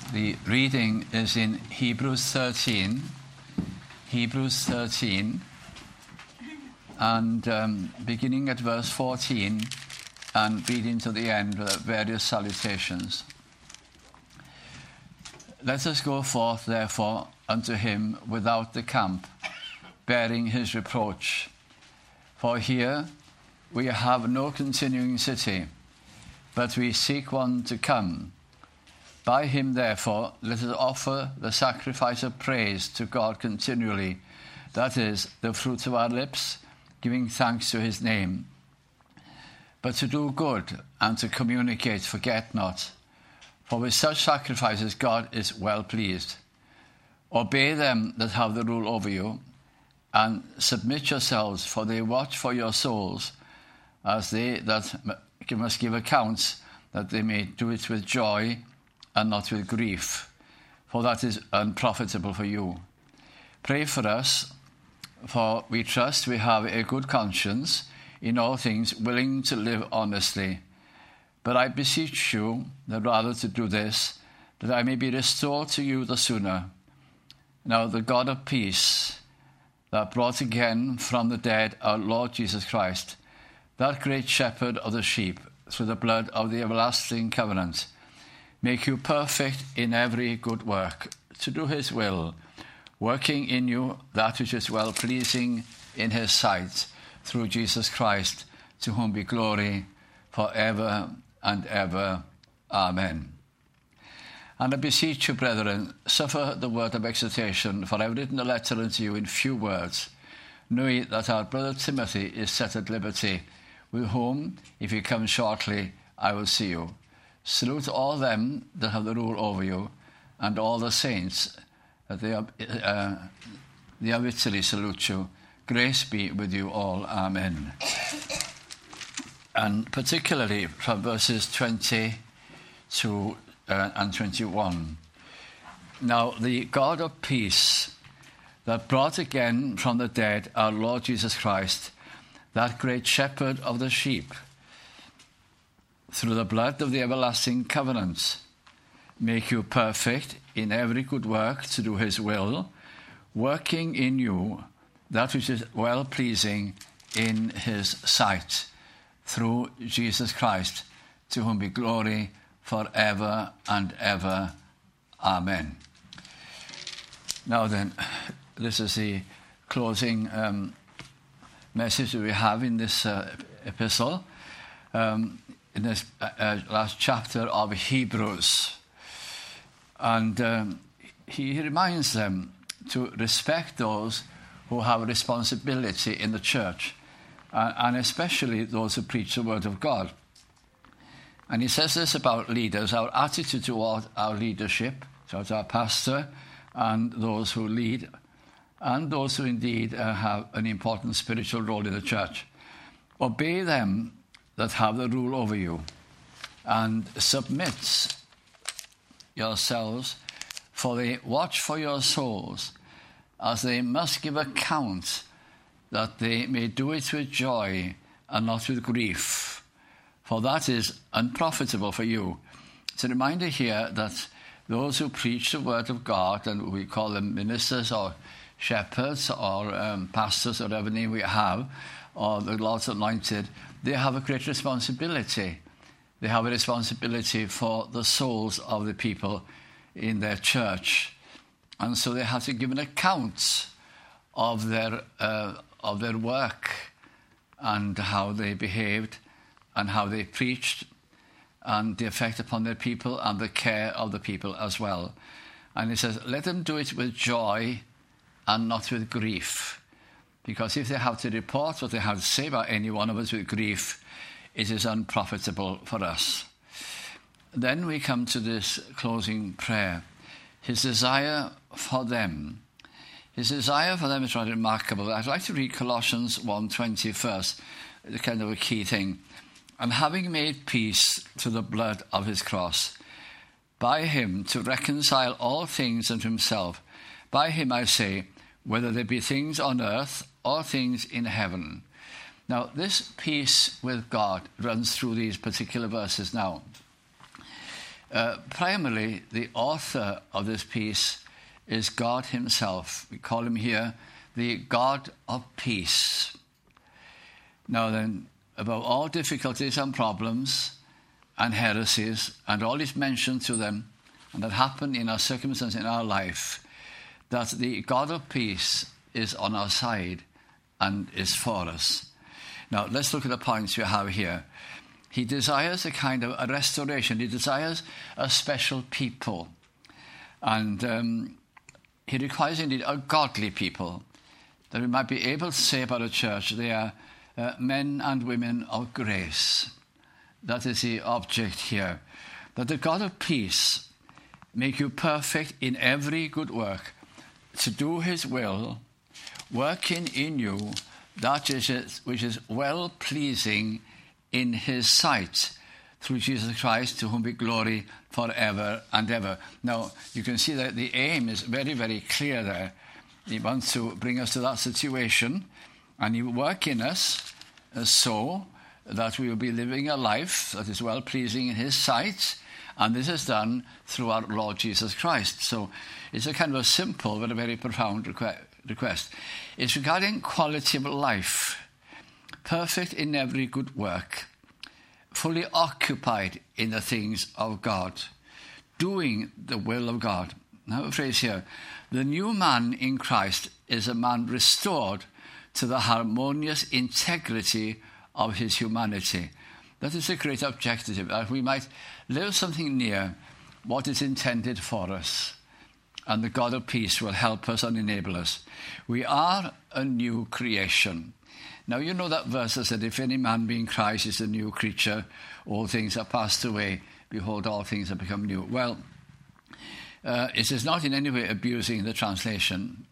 The reading is in Hebrews 13, and beginning at verse 14 and reading to the end with various salutations. Let us go forth, therefore, unto him without the camp, bearing his reproach. For here we have no continuing city, but we seek one to come. By him, therefore, let us offer the sacrifice of praise to God continually, that is, the fruit of our lips, giving thanks to his name. But to do good and to communicate, forget not, for with such sacrifices God is well pleased. Obey them that have the rule over you, and submit yourselves, for they watch for your souls, as they that must give accounts, that they may do it with joy and not with grief, for that is unprofitable for you. Pray for us, for we trust we have a good conscience, in all things willing to live honestly. But I beseech you that rather to do this, that I may be restored to you the sooner. Now the God of peace, that brought again from the dead our Lord Jesus Christ, that great shepherd of the sheep, through the blood of the everlasting covenant, make you perfect in every good work, to do his will, working in you that which is well-pleasing in his sight, through Jesus Christ, to whom be glory for ever and ever. Amen. And I beseech you, brethren, suffer the word of exhortation, for I have written a letter unto you in few words, knowing that our brother Timothy is set at liberty, with whom, if he comes shortly, I will see you. Salute all them that have the rule over you, and all the saints, that they habitually salute you. Grace be with you all. Amen. And particularly from verses 20 to and 21. Now the God of peace, that brought again from the dead our Lord Jesus Christ, that great shepherd of the sheep, through the blood of the everlasting covenant, make you perfect in every good work to do his will, working in you that which is well-pleasing in his sight, through Jesus Christ, to whom be glory forever and ever. Amen. Now then, this is the closing message that we have in this epistle, in this last chapter of Hebrews. And he reminds them to respect those who have responsibility in the church, and especially those who preach the word of God. And he says this about leaders: our attitude toward our leadership, towards our pastor and those who lead, and those who indeed have an important spiritual role in the church. Obey them that have the rule over you, and submit yourselves, for they watch for your souls, as they must give account, that they may do it with joy and not with grief, for that is unprofitable for you. It's a reminder here that those who preach the word of God, and we call them ministers or shepherds or pastors or whatever name we have, or the Lord's anointed, they have a great responsibility. They have a responsibility for the souls of the people in their church. And so they have to give an account of their work and how they behaved and how they preached and the effect upon their people and the care of the people as well. And he says, let them do it with joy and not with grief. Because if they have to report what they have to say about any one of us with grief, it is unprofitable for us. Then we come to this closing prayer. His desire for them. His desire for them is rather remarkable. I'd like to read Colossians 1:20 first, kind of a key thing. And having made peace through the blood of his cross, by him to reconcile all things unto himself. By him, I say, whether there be things on earth or things in heaven. Now, this peace with God runs through these particular verses now. primarily, the author of this peace is God himself. We call him here the God of peace. Now then, about all difficulties and problems and heresies and all is mentioned to them and that happen in our circumstances in our life, that the God of peace is on our side and is for us. Now, let's look at the points we have here. He desires a kind of a restoration. He desires a special people. And he requires indeed a godly people, that we might be able to say about a church, they are men and women of grace. That is the object here. That the God of peace make you perfect in every good work, to do his will, working in you that which is well-pleasing in his sight, through Jesus Christ, to whom be glory forever and ever. Now, you can see that the aim is very, very clear there. He wants to bring us to that situation, and he will work in us so that we will be living a life that is well-pleasing in his sight, and this is done through our Lord Jesus Christ. So it's a kind of a simple but a very profound request. It's regarding quality of life, perfect in every good work, fully occupied in the things of God, doing the will of God. Now a phrase here, the new man in Christ is a man restored to the harmonious integrity of his humanity. That is a great objective, that we might live something near what is intended for us. And the God of peace will help us and enable us. We are a new creation. Now, you know that verse that said, if any man be in Christ is a new creature, all things are passed away, behold, all things have become new. Well, it is not in any way abusing the translation,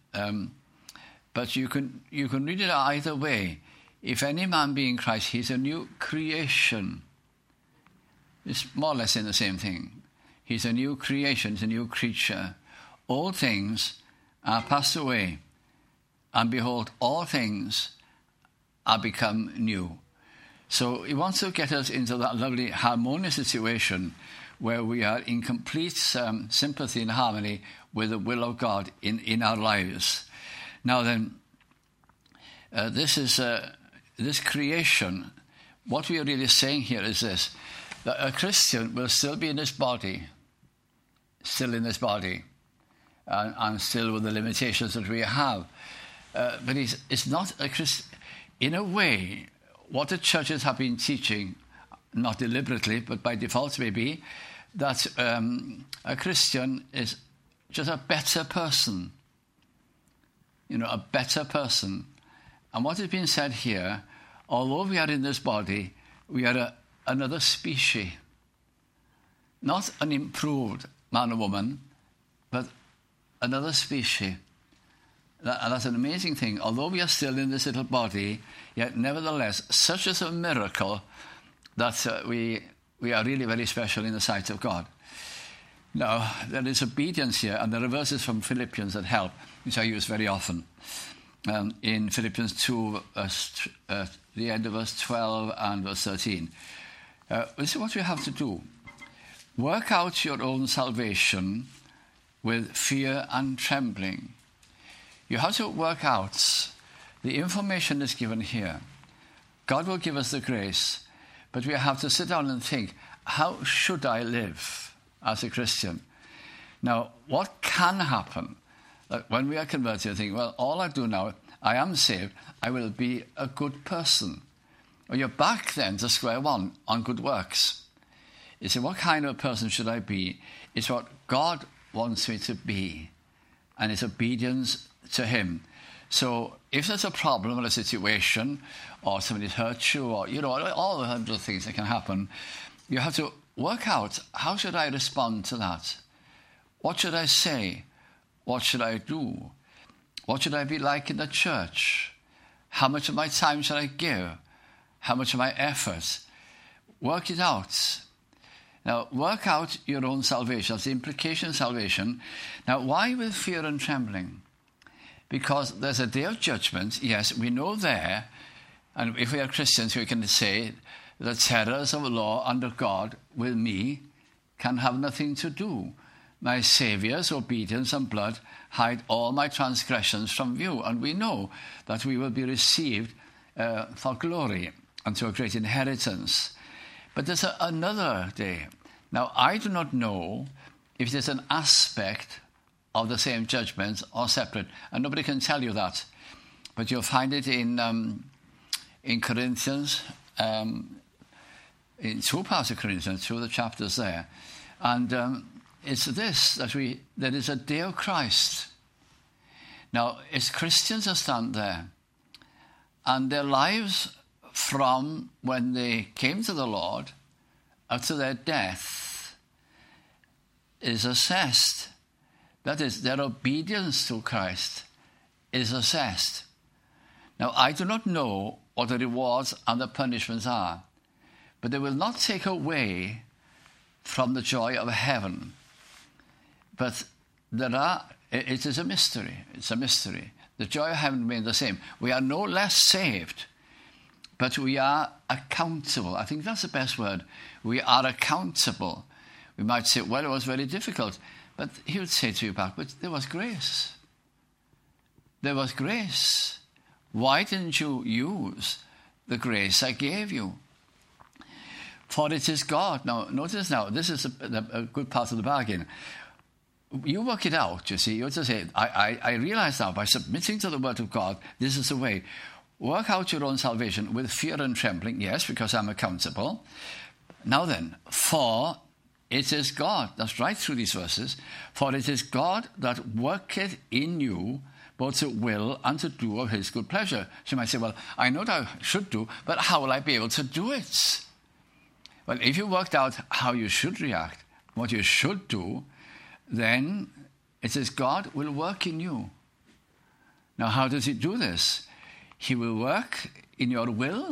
but you can read it either way. If any man be in Christ, he's a new creation. It's more or less in the same thing. He's a new creation, he's a new creature. All things are passed away, and behold, all things are become new. So he wants to get us into that lovely harmonious situation where we are in complete sympathy and harmony with the will of God in our lives. Now then, this creation, what we are really saying here is this, that a Christian will still be in his body, and still with the limitations that we have. But it's not a Christian. In a way, what the churches have been teaching, not deliberately, but by default maybe, that a Christian is just a better person. A better person. And what is being said here, although we are in this body, we are another species. Not an improved man or woman, but another species. And that's an amazing thing. Although we are still in this little body, yet nevertheless, such is a miracle that we are really very special in the sight of God. Now, there is obedience here, and there are verses from Philippians that help, which I use very often. In Philippians 2, the end of verse 12 and verse 13. This is what we have to do. Work out your own salvation with fear and trembling. You have to work out. The information is given here. God will give us the grace, but we have to sit down and think, how should I live as a Christian? Now, what can happen? That when we are converted, you think, well, all I do now, I am saved, I will be a good person. Well, you're back then to square one on good works. You say, what kind of a person should I be? It's what God wants me to be, and it's obedience to him. So if there's a problem or a situation, or somebody's hurt you, or, all the hundred things that can happen, you have to work out, how should I respond to that? What should I say? What should I do? What should I be like in the church? How much of my time should I give? How much of my effort? Work it out. Now, work out your own salvation. That's the implication of salvation. Now, why with fear and trembling? Because there's a day of judgment. Yes, we know there, and if we are Christians, we can say the terrors of law under God with me can have nothing to do. My Saviour's obedience and blood hide all my transgressions from view. And we know that we will be received for glory and to a great inheritance. But there's another day. Now, I do not know if there's an aspect of the same judgment or separate, and nobody can tell you that. But you'll find it in Corinthians, in two parts of Corinthians, two of the chapters there. And it's this, that there is a day of Christ. Now, it's Christians that stand there, and their lives from when they came to the Lord up to their death is assessed. That is, their obedience to Christ is assessed. Now, I do not know what the rewards and the punishments are, but they will not take away from the joy of heaven. But it is a mystery. It's a mystery. The joy of heaven remains the same. We are no less saved, but we are accountable. I think that's the best word. We are accountable. We might say, well, it was very difficult. But he would say to you back, but there was grace. There was grace. Why didn't you use the grace I gave you? For it is God. Now, notice now, this is a good part of the bargain. You work it out, you see. You have to say, I realize now, by submitting to the word of God, this is the way. Work out your own salvation with fear and trembling, yes, because I'm accountable. Now then, for it is God, that's right through these verses, for it is God that worketh in you both to will and to do of his good pleasure. So you might say, well, I know what I should do, but how will I be able to do it? Well, if you worked out how you should react, what you should do, then it says God will work in you. Now, how does he do this? He will work in your will,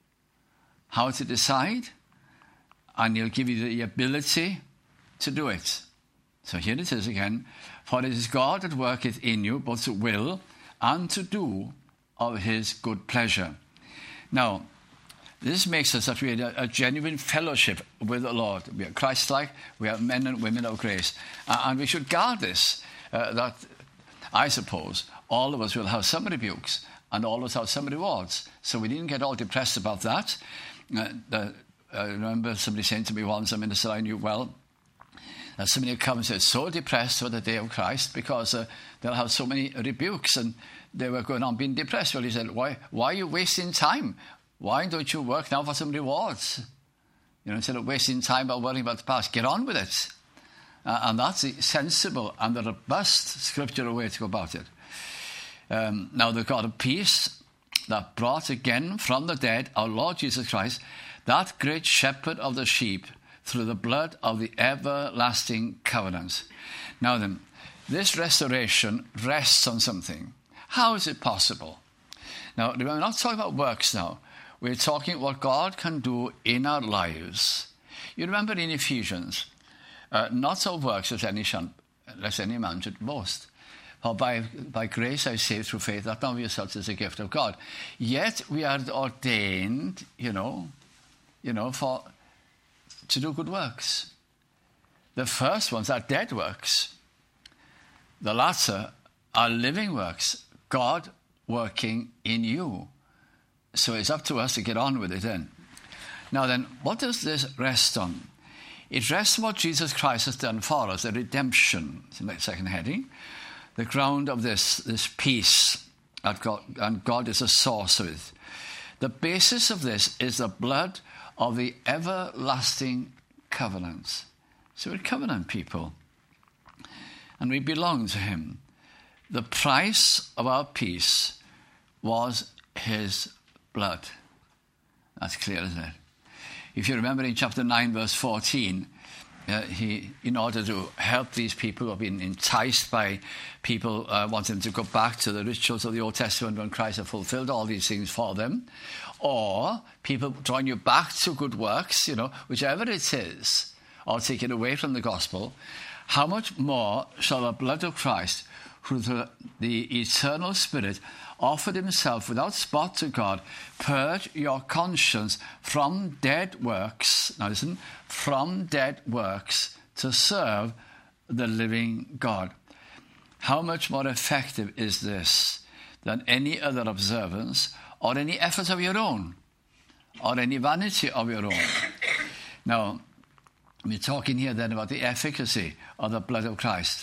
how to decide, and he'll give you the ability to do it. So here it is again. For it is God that worketh in you both to will and to do of his good pleasure. Now, this makes us that we are a genuine fellowship with the Lord. We are Christ-like. We are men and women of grace. And we should guard this, that I suppose all of us will have some rebukes and all of us have some rewards. So we needn't get all depressed about that. I remember somebody saying to me once, a minister I knew well, that somebody would come and say, so depressed for the day of Christ because they'll have so many rebukes, and they were going on being depressed. Well, he said, why are you wasting time? Why don't you work now for some rewards? You know, instead of wasting time by worrying about the past, get on with it. And that's the sensible and the robust scriptural way to go about it. Now, the God of peace that brought again from the dead our Lord Jesus Christ, that great shepherd of the sheep, through the blood of the everlasting covenants. Now then, this restoration rests on something. How is it possible? Now, we're not talking about works now. We're talking what God can do in our lives. You remember in Ephesians, not of works lest any man should boast. For by grace I saved through faith, that not of yourselves is a gift of God. Yet we are ordained, to do good works. The first ones are dead works. The latter are living works. God working in you. So it's up to us to get on with it then. Now then, what does this rest on? It rests on what Jesus Christ has done for us, the redemption. It's in that second heading. The ground of this peace that God, and God is a source of it. The basis of this is the blood of the everlasting covenants. So we're covenant people. And we belong to him. The price of our peace was his blood. That's clear, isn't it? If you remember in chapter 9, verse 14, he, in order to help these people who have been enticed by people wanting to go back to the rituals of the Old Testament when Christ had fulfilled all these things for them, or people drawing you back to good works, whichever it is, or taking away from the gospel, how much more shall the blood of Christ, who through the eternal Spirit offered himself without spot to God, purge your conscience from dead works, now listen, from dead works to serve the living God. How much more effective is this than any other observance or any effort of your own or any vanity of your own? Now, we're talking here then about the efficacy of the blood of Christ.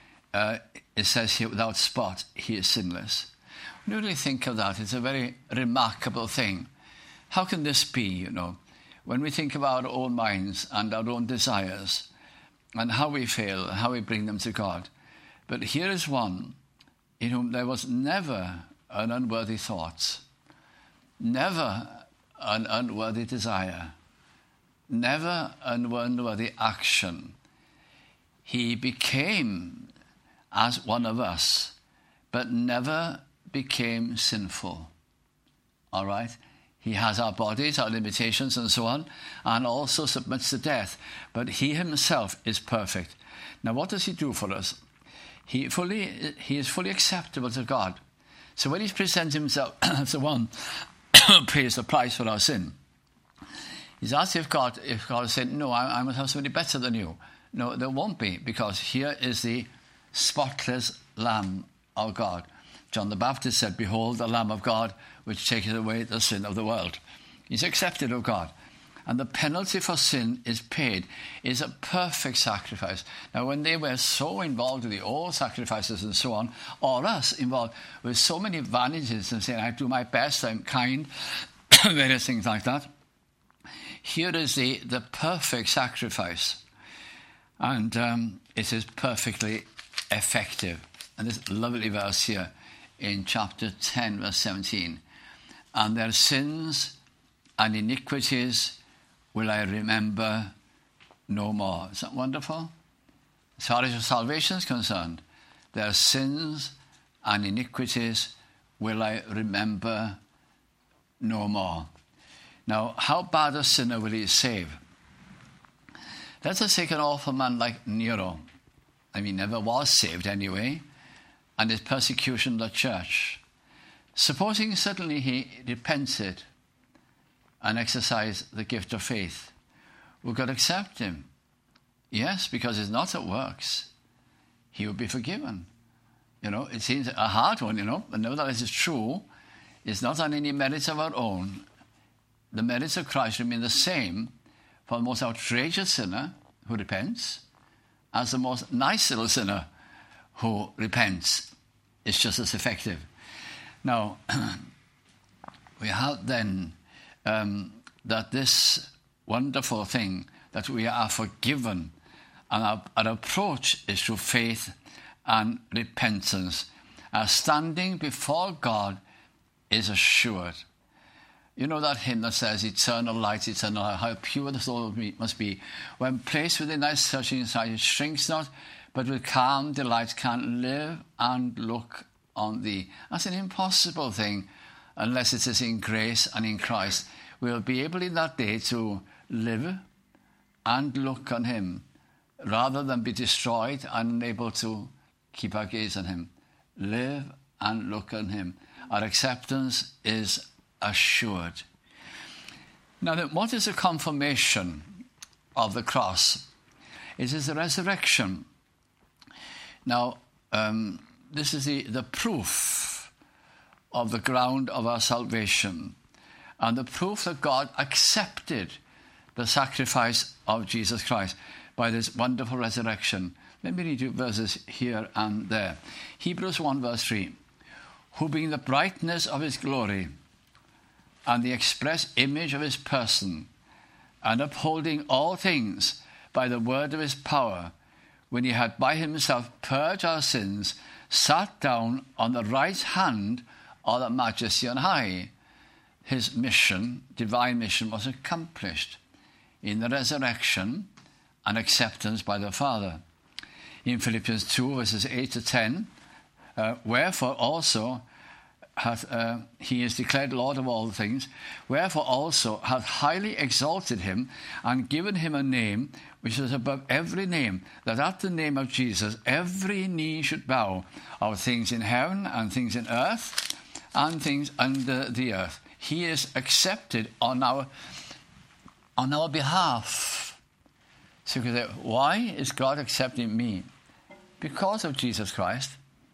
It says here, without spot, he is sinless. When you really think of that, it's a very remarkable thing. How can this be, when we think of our own minds and our own desires and how we fail and how we bring them to God? But here is one in whom there was never an unworthy thought, never an unworthy desire, never an unworthy action. He became as one of us, but never became sinful. All right? He has our bodies, our limitations, and so on, and also submits to death. But he himself is perfect. Now, what does he do for us? He is fully acceptable to God. So when he presents himself as the one who pays the price for our sin, he's asked if God said, no, I must have somebody better than you. No, there won't be, because here is the spotless Lamb of God. John the Baptist said, behold, the Lamb of God, which taketh away the sin of the world. He's accepted of God. And the penalty for sin is paid, is a perfect sacrifice. Now, when they were so involved with the old sacrifices and so on, or us involved with so many vanities and saying, I do my best, I'm kind, various things like that, here is the perfect sacrifice. And it is perfectly effective. And this lovely verse here in chapter 10, verse 17. And their sins and iniquities will I remember no more. Is that wonderful? As far as your salvation is concerned, their sins and iniquities will I remember no more. Now, how bad a sinner will he save? Let us take an awful man like Nero. He never was saved anyway, and his persecution of the church. Supposing suddenly he repented and exercised the gift of faith, will God accept him? Yes, because it's not at works. He will be forgiven. It seems a hard one, but nevertheless it's true. It's not on any merits of our own. The merits of Christ remain the same for the most outrageous sinner who repents as the most nice little sinner who repents. It's just as effective. Now, we have then that this wonderful thing that we are forgiven, and our approach is through faith and repentance. Our standing before God is assured. You know that hymn that says, eternal light, eternal light, how pure the soul must be. When placed within thy searching sight, it shrinks not, but with calm delight can live and look on thee. That's an impossible thing, unless it is in grace and in Christ. We'll be able in that day to live and look on him, rather than be destroyed and unable to keep our gaze on him. Live and look on him. Our acceptance is assured. Now, then, what is the confirmation of the cross? It is the resurrection. Now, this is the proof of the ground of our salvation, and the proof that God accepted the sacrifice of Jesus Christ by this wonderful resurrection. Let me read you verses here and there. Hebrews 1 verse 3. Who being the brightness of his glory and the express image of his person, and upholding all things by the word of his power, when he had by himself purged our sins, sat down on the right hand of the Majesty on high. His mission, divine mission, was accomplished in the resurrection and acceptance by the Father. In Philippians 2, verses 8 to 10, wherefore also, he is declared Lord of all things, wherefore also hath highly exalted him, and given him a name which is above every name, that at the name of Jesus every knee should bow, of things in heaven and things in earth and things under the earth. He is accepted on our behalf. So you can say, why is God accepting me? Because of Jesus Christ.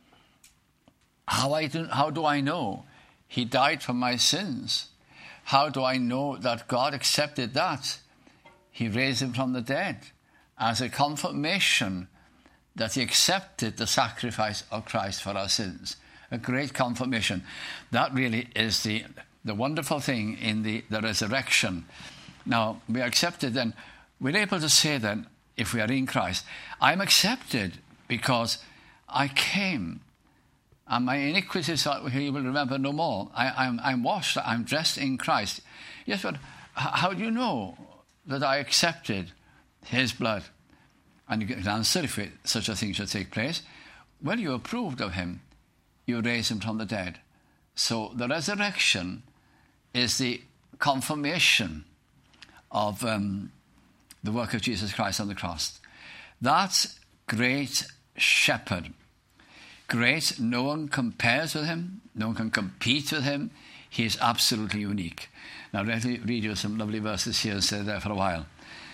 How do I know? He died for my sins. How do I know that God accepted that? He raised him from the dead as a confirmation that he accepted the sacrifice of Christ for our sins. A great confirmation. That really is the wonderful thing in the resurrection. Now, we are accepted then. We're able to say then, if we are in Christ, I'm accepted because I came. And my iniquities he will remember no more. I'm washed, I'm dressed in Christ. Yes, but how do you know that I accepted his blood? And you can answer if such a thing should take place. Well, you approved of him. You raised him from the dead. So the resurrection is the confirmation of the work of Jesus Christ on the cross. That great shepherd. Great, no one compares with him, no one can compete with him. He is absolutely unique. Now let me read you some lovely verses here and stay there for a while.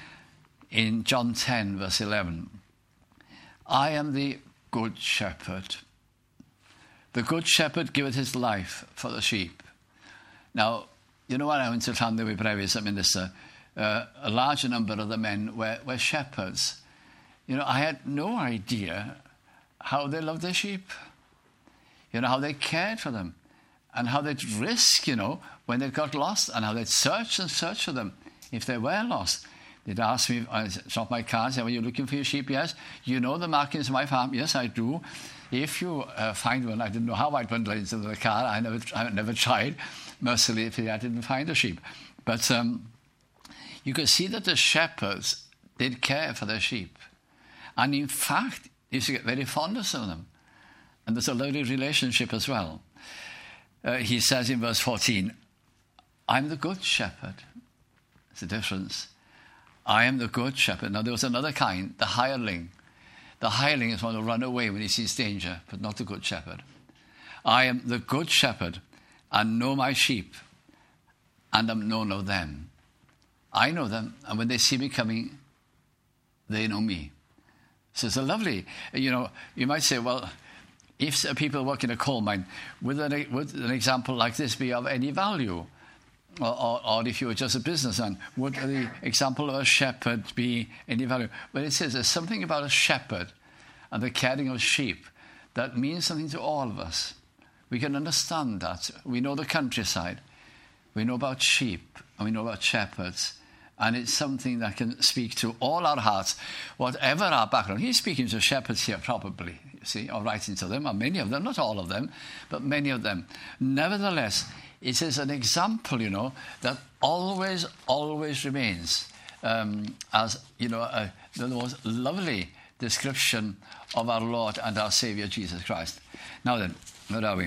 In John 10 verse 11, I am the good shepherd. The good shepherd giveth his life for the sheep. Now, you know, when I went to Llandewi Brevis as a minister, a large number of the men were shepherds. You know, I had no idea how they loved their sheep, you know, how they cared for them, and how they'd risk, you know, when they got lost, and how they'd search and search for them if they were lost. They'd ask me, I stop my car and say, "Are you looking for your sheep?" "Yes." "You know the markings of my farm?" "Yes, I do." "If you find one," I didn't know how I'd bundle it into the car. I never tried. Mercifully, I didn't find a sheep. But you could see that the shepherds did care for their sheep. And in fact, they used to get very fond of some of them. And there's a lovely relationship as well. He says in verse 14, I'm the good shepherd. It's a difference. I am the good shepherd. Now there was another kind, the hireling. The hireling is one to run away when he sees danger, but not the good shepherd. I am the good shepherd and know my sheep, and am known of them. I know them, and when they see me coming, they know me. So it's a lovely, you know, you might say, well, if people work in a coal mine, would an example like this be of any value? Or if you were just a businessman, would the example of a shepherd be any value? But it says there's something about a shepherd and the caring of sheep that means something to all of us. We can understand that. We know the countryside. We know about sheep and we know about shepherds. And it's something that can speak to all our hearts, whatever our background. He's speaking to shepherds here, probably, you see, or writing to them, or many of them, not all of them, but many of them. Nevertheless, it is an example, you know, that always remains as, you know, the most lovely description of our Lord and our Saviour, Jesus Christ. Now then, where are we?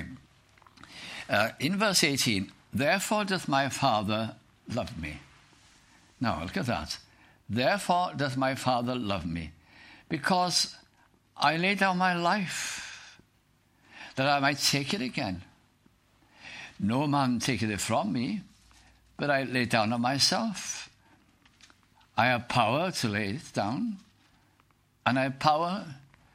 In verse 18, therefore doth my Father love me. Now, look at that. Therefore doth my Father love me, because I lay down my life, that I might take it again. No man taketh it from me, but I lay it down of myself. I have power to lay it down, and I have power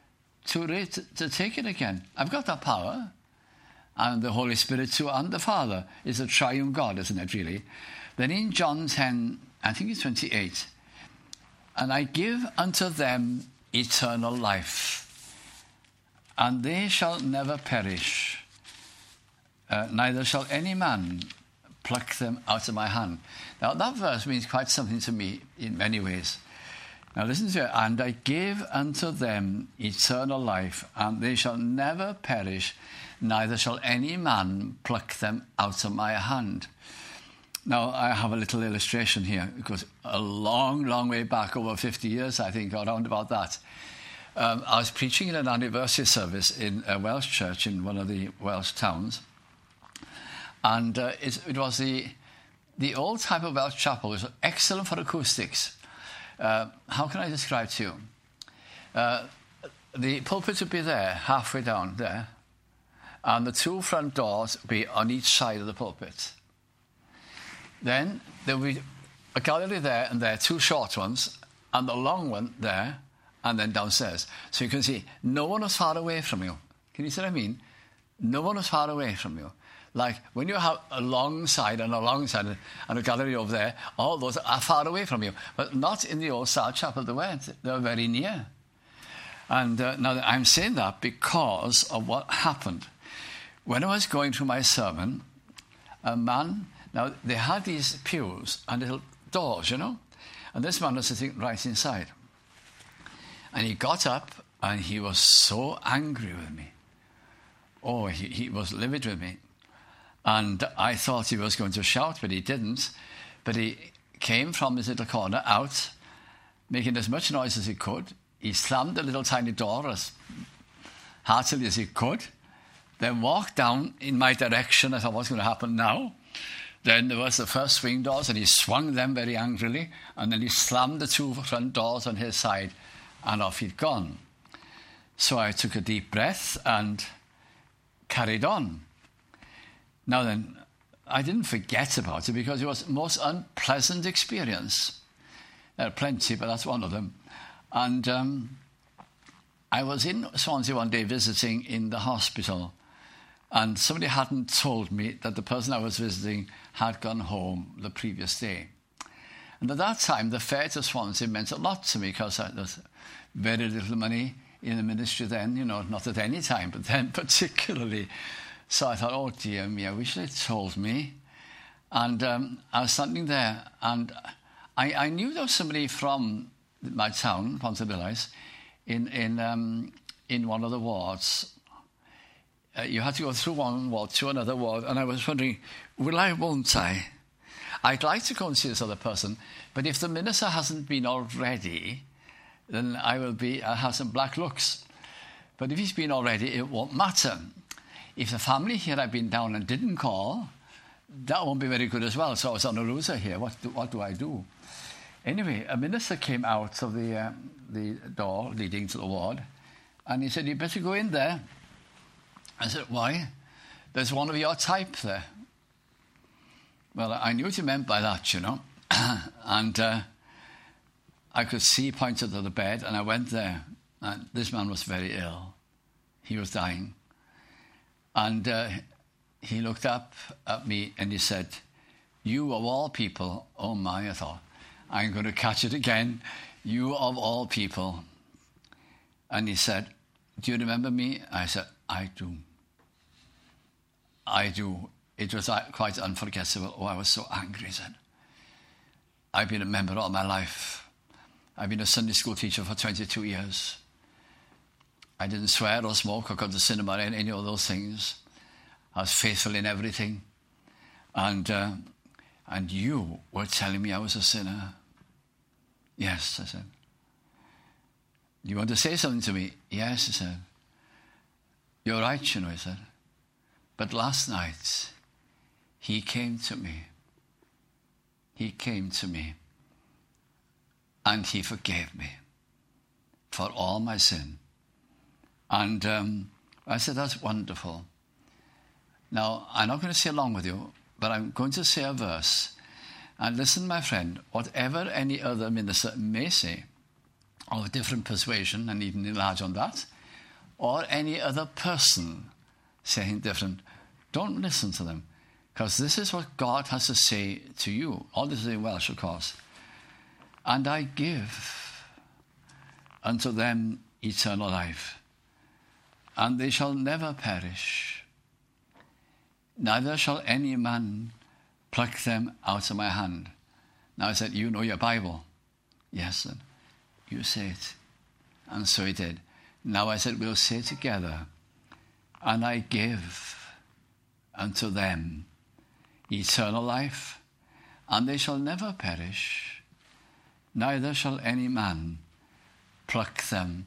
to take it again. I've got that power, and the Holy Spirit too, and the Father is a triune God, isn't it, really? Then in John 10, I think it's 28, and I give unto them eternal life, and they shall never perish, neither shall any man pluck them out of my hand. Now that verse means quite something to me in many ways. Now listen to it. And I give unto them eternal life, and they shall never perish, neither shall any man pluck them out of my hand. Now, I have a little illustration here. It goes a long, long way back, over 50 years, I think, or around about that. I was preaching in an anniversary service in a Welsh church in one of the Welsh towns. And it was the old type of Welsh chapel. It was excellent for acoustics. How can I describe to you? The pulpit would be there, halfway down there, and the two front doors would be on each side of the pulpit. Then there would be a gallery there and there, two short ones, and the long one there, and then downstairs. So you can see no one was far away from you. Can you see what I mean? No one was far away from you. Like when you have a long side and a gallery over there, all those are far away from you. But not in the old style chapel. They weren't. They were very near. And now I'm saying that because of what happened. When I was going through my sermon, a man, now they had these pews and little doors, you know, and this man was sitting right inside. And he got up and he was so angry with me. Oh, he was livid with me. And I thought he was going to shout, but he didn't. But he came from his little corner out, making as much noise as he could. He slammed the little tiny door as heartily as he could, then walked down in my direction. I thought, what's going to happen now? Then there was the first swing doors, and he swung them very angrily, and then he slammed the two front doors on his side, and off he'd gone. So I took a deep breath and carried on. Now then, I didn't forget about it because it was the most unpleasant experience. There are plenty, but that's one of them. And I was in Swansea one day visiting in the hospital, and somebody hadn't told me that the person I was visiting had gone home the previous day. And at that time, the fare to Swansea meant a lot to me because there was very little money in the ministry then, you know, not at any time, but then particularly. So I thought, oh dear me, I wish they'd told me. And I was standing there, and I knew there was somebody from my town, Pontarddulais, in one of the wards. You had to go through one ward to another ward, and I was wondering, will I, won't I? I'd like to go and see this other person, but if the minister hasn't been already, then I'll have some black looks. But if he's been already, it won't matter. If the family here had been down and didn't call, that won't be very good as well. So I was on a loser here. What do I do? Anyway, a minister came out of the door leading to the ward, and he said, you better go in there. I said, why? There's one of your type there. Well, I knew what he meant by that, you know. And I could see he pointed to the bed, and I went there. And this man was very ill. He was dying. And he looked up at me and he said, you of all people, oh my, I thought, I'm going to catch it again. You of all people. And he said, do you remember me? I said, I do. I do. It was quite unforgettable. Oh, I was so angry, he said. I've been a member all my life. I've been a Sunday school teacher for 22 years. I didn't swear or smoke or go to the cinema or any of those things. I was faithful in everything. And you were telling me I was a sinner. Yes, I said. You want to say something to me? Yes, he said. You're right, you know, he said. But last night, he came to me. He came to me. And he forgave me for all my sin. And I said, that's wonderful. Now, I'm not going to say along with you, but I'm going to say a verse. And listen, my friend, whatever any other minister may say, of a different persuasion, and even enlarge on that, or any other person saying different, don't listen to them. Because this is what God has to say to you. All this is in Welsh, of course. And I give unto them eternal life, and they shall never perish, neither shall any man pluck them out of my hand. Now I said, you know your Bible. Yes, sir. You say it. And so he did. Now I said, we'll say together, and I give unto them eternal life, and they shall never perish, neither shall any man pluck them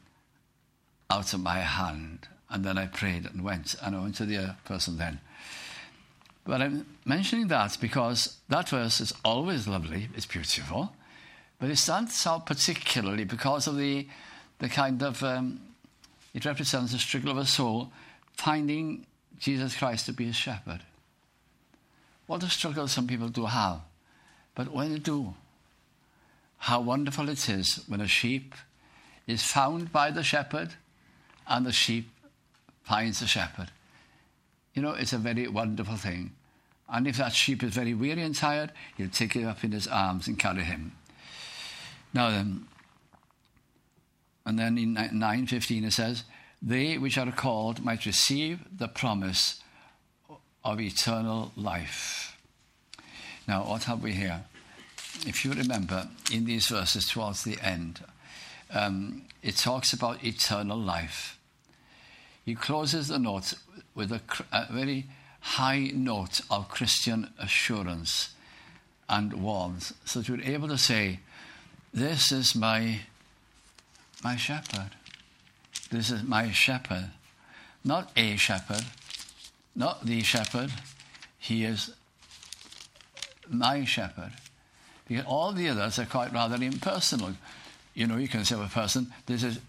out of my hand. And then I prayed and went to the other person then. But I'm mentioning that because that verse is always lovely, it's beautiful, but it stands out particularly because of the kind of, it represents the struggle of a soul finding Jesus Christ to be his shepherd. What a struggle some people do have. But when they do, how wonderful it is when a sheep is found by the shepherd and the sheep finds the shepherd. It's a very wonderful thing. And if that sheep is very weary and tired, he'll take it up in his arms and carry him. Now then, and then in 9:15 it says, they which are called might receive the promise of eternal life. Now, what have we here? If you remember, in these verses towards the end, it talks about eternal life. He closes the note with a very high note of Christian assurance and warmth, so that you're able to say, this is my shepherd. This is my shepherd. Not a shepherd, not the shepherd. He is my shepherd. Because all the others are quite rather impersonal. You can say of a person, this is,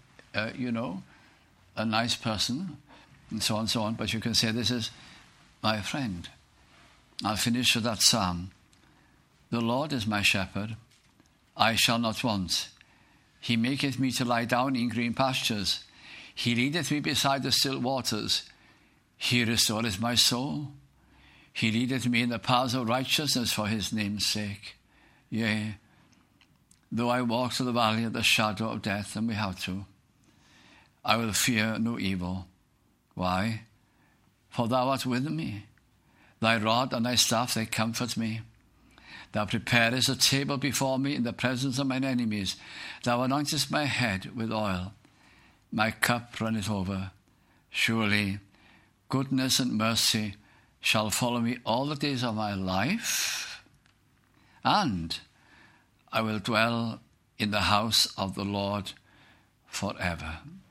a nice person, and so on, but you can say, this is my friend. I'll finish with that psalm. The Lord is my shepherd, I shall not want. He maketh me to lie down in green pastures. He leadeth me beside the still waters. He restoreth my soul. He leadeth me in the paths of righteousness for his name's sake. Yea, though I walk through the valley of the shadow of death, and we have to, I will fear no evil. Why? For thou art with me. Thy rod and thy staff, they comfort me. Thou preparest a table before me in the presence of mine enemies. Thou anointest my head with oil. My cup runneth over. Surely goodness and mercy shall follow me all the days of my life, and I will dwell in the house of the Lord forever.